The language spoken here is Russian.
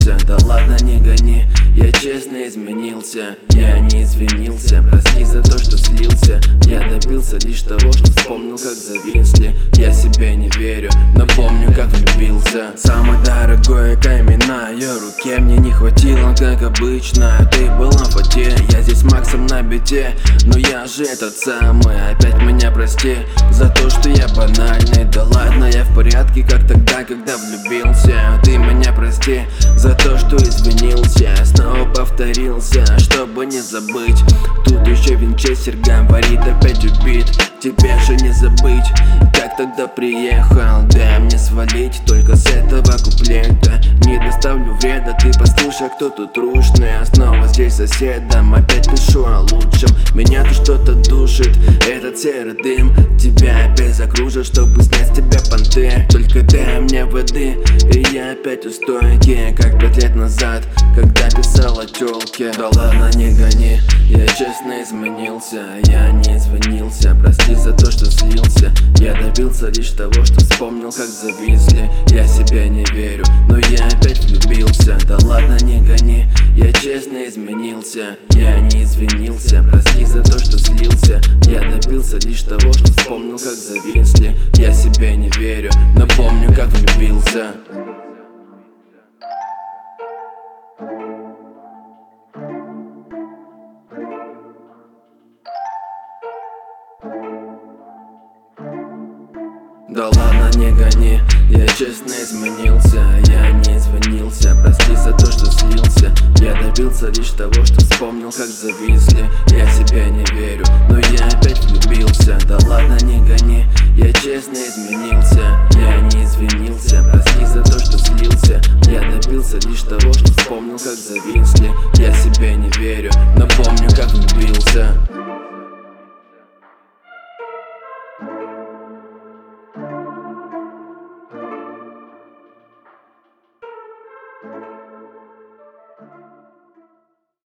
Да ладно, не гони, я честно изменился. Я не извинился, прости за то, что слился. Я добился лишь того, что вспомнил, как зависли. Я себе не верю, но помню, как влюбился. Самый дорогой камень на ее руке мне не хватило, как обычно. Ты была в воде, я здесь максом на беде. Но я же этот самый, опять меня прости за то, что я банальный. Да ладно, я в порядке, как тогда, когда влюбился. Ты меня прости за то, что извинился, снова повторился, чтобы не забыть. Тут еще Винчестер говорит, опять убит. Тебе же не забыть, как тогда приехал. Дай мне свалить только с этого куплета. Не доставлю вреда, ты послушай, кто тут рушный. Я снова здесь соседом, опять пишу о лучшем. Меня-то что-то душит, этот серый дым. Тебя опять закружит, чтобы снять с тебя понты. Только дай мне воды, и я опять у стойки, как 5 лет назад, когда писал о тёлке. Да ладно, не гони, я честно изменился. Я не извинился, прости за то, что слился. Я добился лишь того, что вспомнил, как зависли. Я себе не верю, но я опять влюбился. Да ладно, не гони, я честно изменился. Я не извинился, прости за то, что слился. Я добился лишь того, что вспомнил, как зависли. Я себе не верю, но помню, как влюбился. Да ладно, не гони, я честно изменился. Я не извинился, прости за то, что слился. Я добился лишь того, что вспомнил, как зависли. Я себе не верю, но я опять влюбился. Да ладно, не гони, я честно изменился. Я не извинился, прости за то, что слился. Я добился лишь того, что вспомнил, как зависли. Я себе не верю, но помню, как влюбился. Thank you.